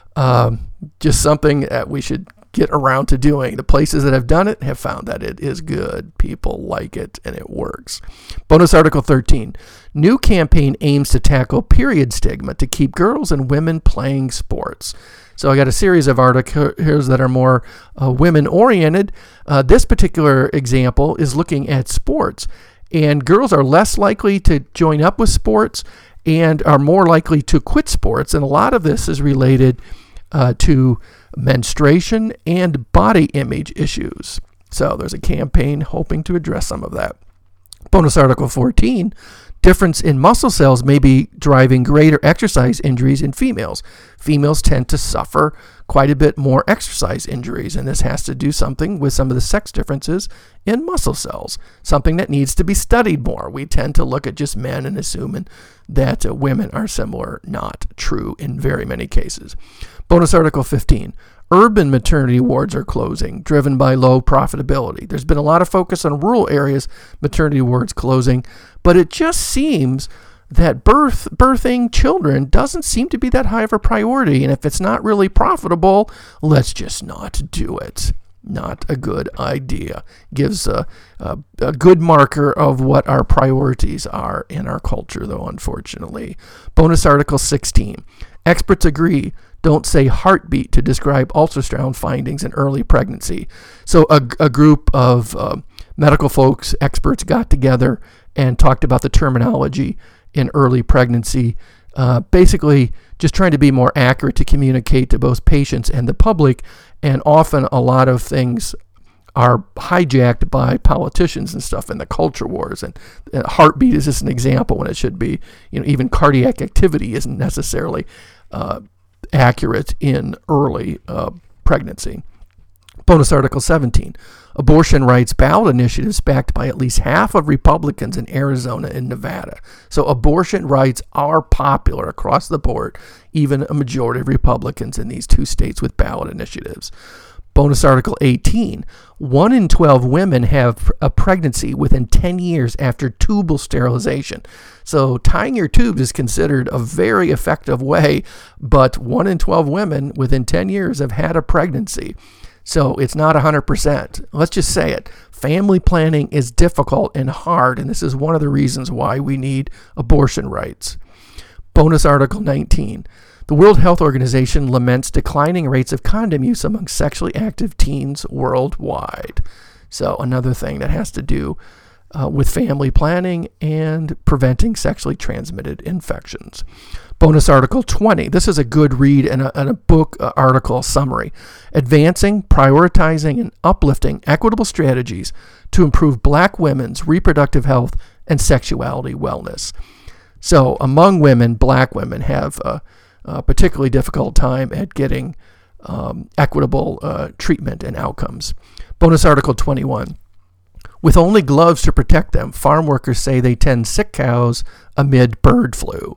Just something that we should get around to doing. The places that have done it have found that it is good. People like it and it works. Bonus Article 13. New campaign aims to tackle period stigma to keep girls and women playing sports. So I got a series of articles that are more women-oriented. This particular example is looking at sports. And girls are less likely to join up with sports and are more likely to quit sports. And a lot of this is related to menstruation and body image issues. So there's a campaign hoping to address some of that. Bonus Article 14. Difference in muscle cells may be driving greater exercise injuries in females. Females tend to suffer quite a bit more exercise injuries, and this has to do something with some of the sex differences in muscle cells, something that needs to be studied more. We tend to look at just men and assume that women are similar. Not true in very many cases. Bonus article 15. Urban maternity wards are closing, driven by low profitability. There's been a lot of focus on rural areas, maternity wards closing, but it just seems that birthing children doesn't seem to be that high of a priority. And if it's not really profitable, let's just not do it. Not a good idea. Gives a good marker of what our priorities are in our culture, though, unfortunately. Bonus article 16. Experts agree. Don't say heartbeat to describe ultrasound findings in early pregnancy. So a group of medical folks, experts, got together and talked about the terminology in early pregnancy, basically just trying to be more accurate to communicate to both patients and the public. And often a lot of things are hijacked by politicians and stuff in the culture wars. And heartbeat is just an example when it should be, even cardiac activity isn't necessarily accurate in early pregnancy. Bonus article 17. Abortion rights ballot initiatives backed by at least half of Republicans in Arizona and Nevada. So abortion rights are popular across the board, even a majority of Republicans in these two states with ballot initiatives. Bonus article 18. 1 in 12 women have a pregnancy within 10 years after tubal sterilization. So tying your tubes is considered a very effective way, but 1 in 12 women within 10 years have had a pregnancy. So it's not 100%. Let's just say it. Family planning is difficult and hard, and this is one of the reasons why we need abortion rights. Bonus article 19. The World Health Organization laments declining rates of condom use among sexually active teens worldwide. So another thing that has to do with family planning and preventing sexually transmitted infections. Bonus article 20. This is a good read and a book article summary. Advancing, prioritizing, and uplifting equitable strategies to improve Black women's reproductive health and sexuality wellness. So among women, Black women have a particularly difficult time at getting equitable treatment and outcomes. Bonus article 21. With only gloves to protect them, farm workers say they tend sick cows amid bird flu.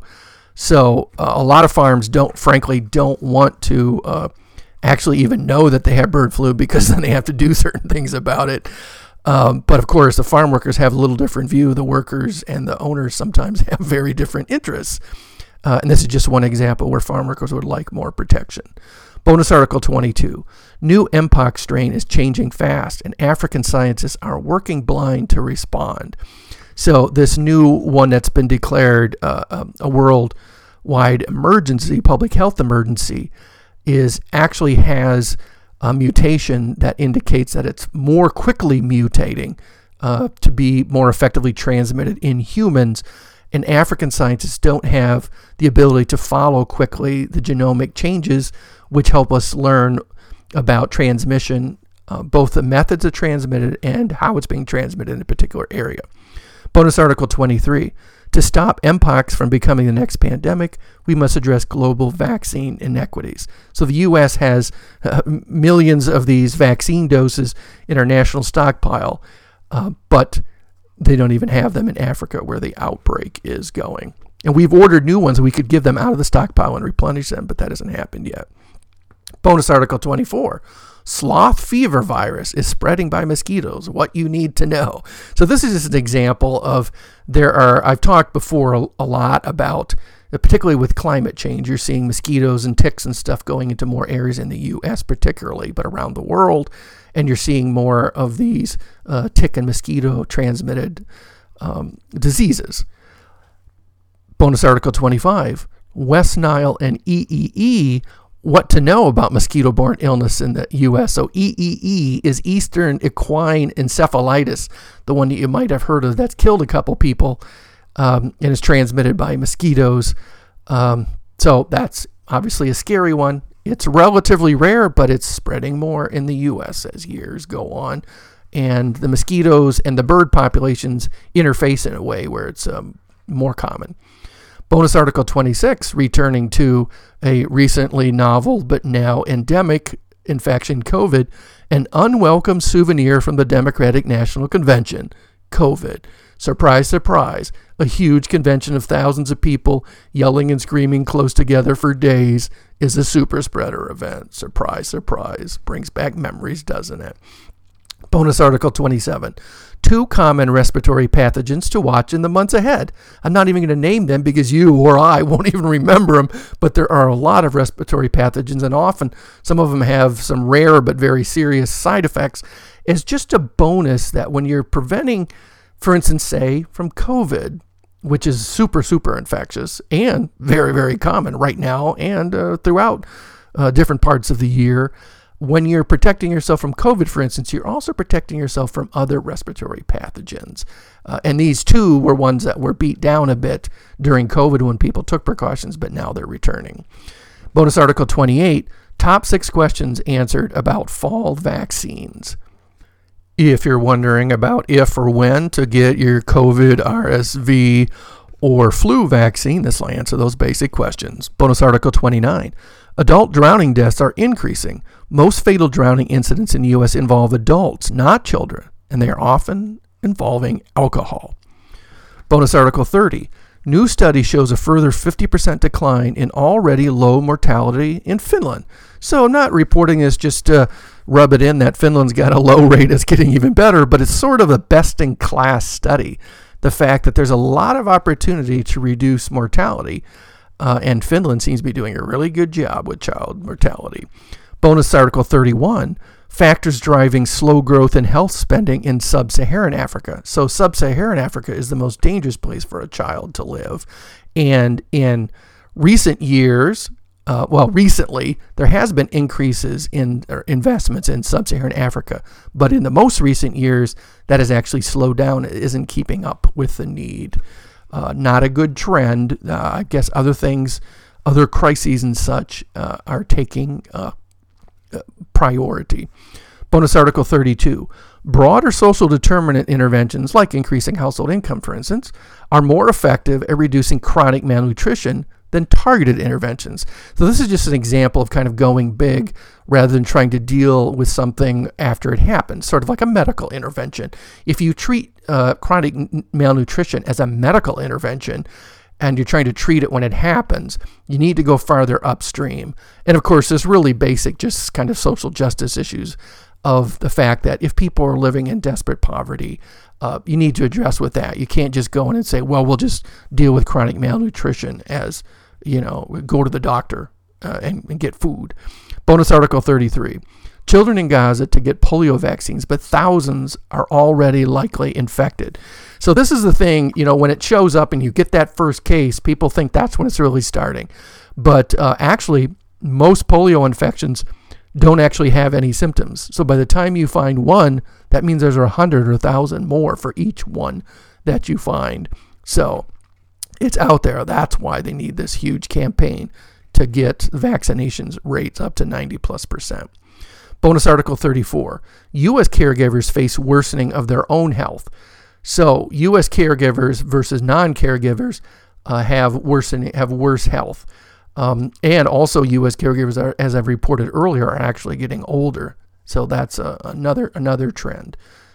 So a lot of farms don't want to actually even know that they have bird flu, because then they have to do certain things about it. But of course, the farm workers have a little different view. The workers and the owners sometimes have very different interests. And this is just one example where farm workers would like more protection. Bonus article 22. New Mpox strain is changing fast, and African scientists are working blind to respond. So this new one that's been declared a worldwide emergency, public health emergency, actually has a mutation that indicates that it's more quickly mutating to be more effectively transmitted in humans. And African scientists don't have the ability to follow quickly the genomic changes, which help us learn about transmission, both the methods of transmitted and how it's being transmitted in a particular area. Bonus article 23. To stop Mpox from becoming the next pandemic, we must address global vaccine inequities. So the U.S. has millions of these vaccine doses in our national stockpile, but they don't even have them in Africa where the outbreak is going. And we've ordered new ones so we could give them out of the stockpile and replenish them, but that hasn't happened yet. Bonus article 24. Sloth fever virus is spreading by mosquitoes. What you need to know. So this is just an example of I've talked before a lot about, particularly with climate change, you're seeing mosquitoes and ticks and stuff going into more areas in the U.S. particularly, but around the world. And you're seeing more of these tick and mosquito transmitted diseases. Bonus article 25. West Nile and EEE, what to know about mosquito-borne illness in the U.S. So EEE is Eastern Equine Encephalitis, the one that you might have heard of that's killed a couple people and is transmitted by mosquitoes. So that's obviously a scary one. It's relatively rare, but it's spreading more in the U.S. as years go on. And the mosquitoes and the bird populations interface in a way where it's more common. Bonus Article 26, returning to a recently novel but now endemic infection, COVID, an unwelcome souvenir from the Democratic National Convention, COVID. Surprise, surprise, a huge convention of thousands of people yelling and screaming close together for days is a super spreader event. Surprise, surprise. Brings back memories, doesn't it? Bonus Article 27. 2 common respiratory pathogens to watch in the months ahead. I'm not even going to name them because you or I won't even remember them, but there are a lot of respiratory pathogens, and often some of them have some rare but very serious side effects. It's just a bonus that when you're preventing, for instance, say, from COVID, which is super, super infectious and very, very common right now and throughout different parts of the year, when you're protecting yourself from COVID, for instance, you're also protecting yourself from other respiratory pathogens. And these 2 were ones that were beat down a bit during COVID when people took precautions, but now they're returning. Bonus Article 28, top 6 questions answered about fall vaccines. If you're wondering about if or when to get your COVID, RSV, or flu vaccine, this will answer those basic questions. Bonus Article 29. Adult drowning deaths are increasing. Most fatal drowning incidents in the U.S. involve adults, not children, and they are often involving alcohol. Bonus Article 30. New study shows a further 50% decline in already low mortality in Finland. So I'm not reporting this just to rub it in that Finland's got a low rate that's getting even better, but it's sort of a best-in-class study. The fact that there's a lot of opportunity to reduce mortality, and Finland seems to be doing a really good job with child mortality. Bonus Article 31, factors driving slow growth in health spending in sub-Saharan Africa. So sub-Saharan Africa is the most dangerous place for a child to live. And in recent years, recently, there has been increases in investments in sub-Saharan Africa. But in the most recent years, that has actually slowed down. It isn't keeping up with the need. Not a good trend. I guess other things, other crises and such are taking priority. Bonus Article 32. Broader social determinant interventions, like increasing household income, for instance, are more effective at reducing chronic malnutrition than targeted interventions. So this is just an example of kind of going big rather than trying to deal with something after it happens, sort of like a medical intervention. If you treat chronic malnutrition as a medical intervention and you're trying to treat it when it happens, you need to go farther upstream. And of course, there's really basic, just kind of social justice issues of the fact that if people are living in desperate poverty, you need to address with that. You can't just go in and say, well, we'll just deal with chronic malnutrition as, go to the doctor and get food. Bonus Article 33. Children in Gaza to get polio vaccines, but thousands are already likely infected. So this is the thing, when it shows up and you get that first case, people think that's when it's really starting. But actually, most polio infections don't actually have any symptoms. So by the time you find one, that means there's 100 or 1,000 more for each one that you find. So it's out there. That's why they need this huge campaign to get vaccinations rates up to 90+%. Bonus Article 34. U.S. caregivers face worsening of their own health. So U.S. caregivers versus non-caregivers have worse health. And also U.S. caregivers, are, as I've reported earlier, are actually getting older. So that's another trend.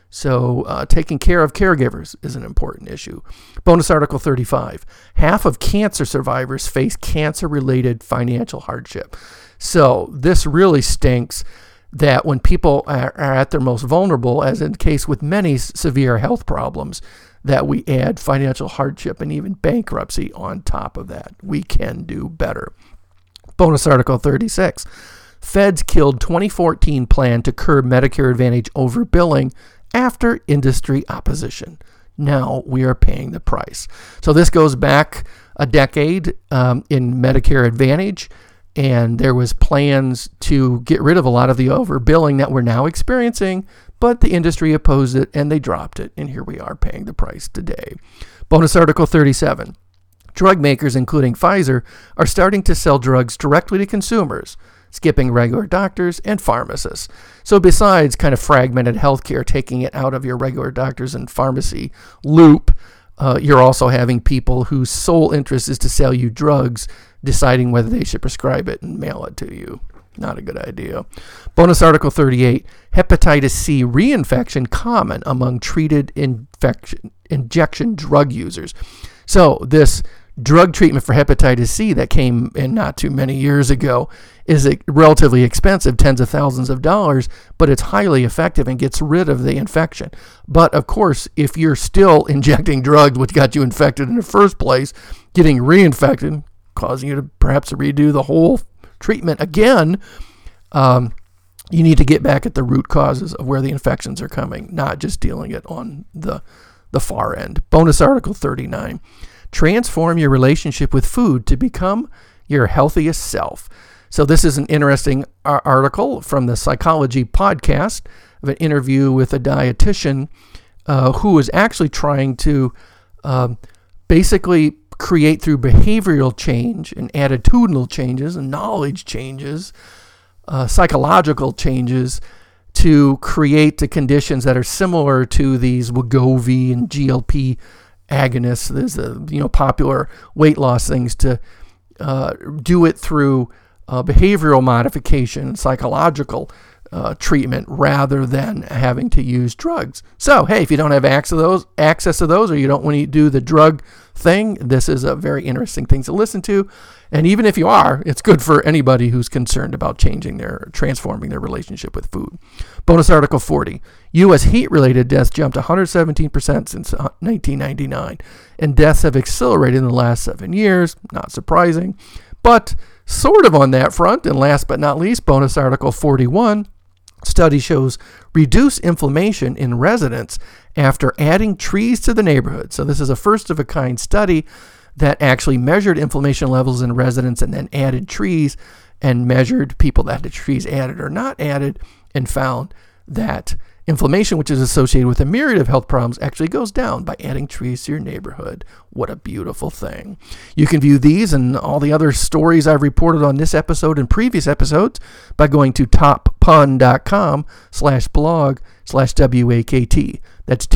So taking care of caregivers is an important issue. Bonus Article 35. Half of cancer survivors face cancer-related financial hardship. So this really stinks that when people are at their most vulnerable, as in the case with many severe health problems, that we add financial hardship and even bankruptcy on top of that. We can do better. Bonus Article 36. Feds killed 2014 plan to curb Medicare Advantage overbilling after industry opposition. Now we are paying the price. So this goes back a decade in Medicare Advantage, and there was plans to get rid of a lot of the overbilling that we're now experiencing, but the industry opposed it and they dropped it, and here we are paying the price today. Bonus Article 37. Drug makers, including Pfizer, are starting to sell drugs directly to consumers, skipping regular doctors and pharmacists. So besides kind of fragmented healthcare, taking it out of your regular doctors and pharmacy loop, you're also having people whose sole interest is to sell you drugs, deciding whether they should prescribe it and mail it to you. Not a good idea. Bonus Article 38, hepatitis C reinfection common among treated injection drug users. So this drug treatment for hepatitis C that came in not too many years ago is relatively expensive, tens of thousands of dollars, but it's highly effective and gets rid of the infection. But of course, if you're still injecting drugs which got you infected in the first place, getting reinfected, causing you to perhaps redo the whole treatment again, you need to get back at the root causes of where the infections are coming, not just dealing it on the far end. Bonus Article 39. Transform your relationship with food to become your healthiest self. So this is an interesting article from the Psychology Podcast of an interview with a dietitian who is actually trying to basically create through behavioral change and attitudinal changes and knowledge changes, psychological changes, to create the conditions that are similar to these Wegovy and GLP agonists. There's popular weight loss things, to do it through behavioral modification, psychological treatment, rather than having to use drugs. So, hey, if you don't have access to those, or you don't want to do the drug thing, this is a very interesting thing to listen to. And even if you are, it's good for anybody who's concerned about transforming their relationship with food. Bonus Article 40. U.S. heat-related deaths jumped 117% since 1999, and deaths have accelerated in the last 7 years. Not surprising, but sort of on that front. And last but not least, Bonus Article 41. Study shows reduced inflammation in residents after adding trees to the neighborhood. So this is a first-of-a-kind study that actually measured inflammation levels in residents and then added trees and measured people that had trees added or not added, and found that inflammation, which is associated with a myriad of health problems, actually goes down by adding trees to your neighborhood. What a beautiful thing. You can view these and all the other stories I've reported on this episode and previous episodes by going to toppun.com/blog/WAKT. That's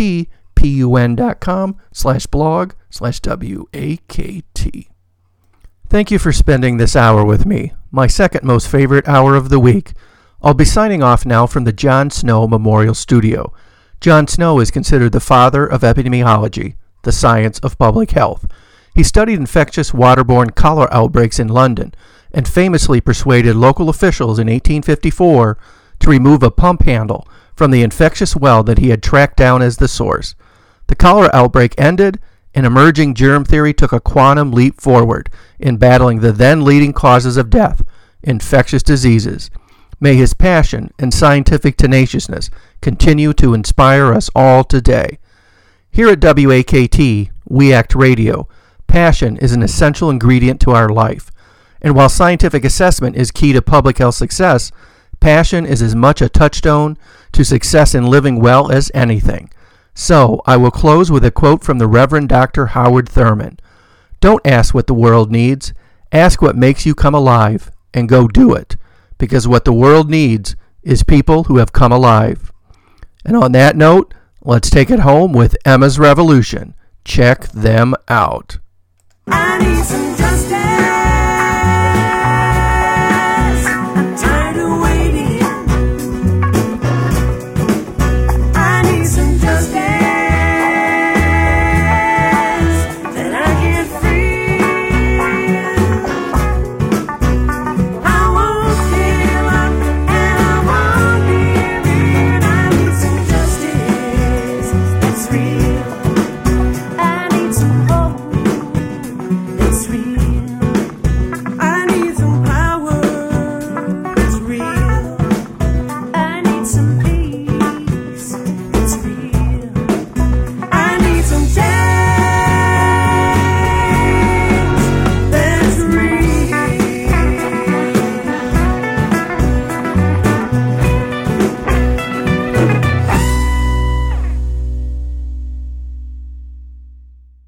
toppun.com/blog/WAKT. Thank you for spending this hour with me, my second most favorite hour of the week. I'll be signing off now from the John Snow Memorial Studio. John Snow is considered the father of epidemiology, the science of public health. He studied infectious waterborne cholera outbreaks in London and famously persuaded local officials in 1854 to remove a pump handle from the infectious well that he had tracked down as the source. The cholera outbreak ended, and emerging germ theory took a quantum leap forward in battling the then leading causes of death, infectious diseases. May his passion and scientific tenaciousness continue to inspire us all today. Here at WAKT, We Act Radio, passion is an essential ingredient to our life. And while scientific assessment is key to public health success, passion is as much a touchstone to success in living well as anything. So, I will close with a quote from the Reverend Dr. Howard Thurman. Don't ask what the world needs. Ask what makes you come alive, and go do it. Because what the world needs is people who have come alive. And on that note, let's take it home with Emma's Revolution. Check them out. I need some justice.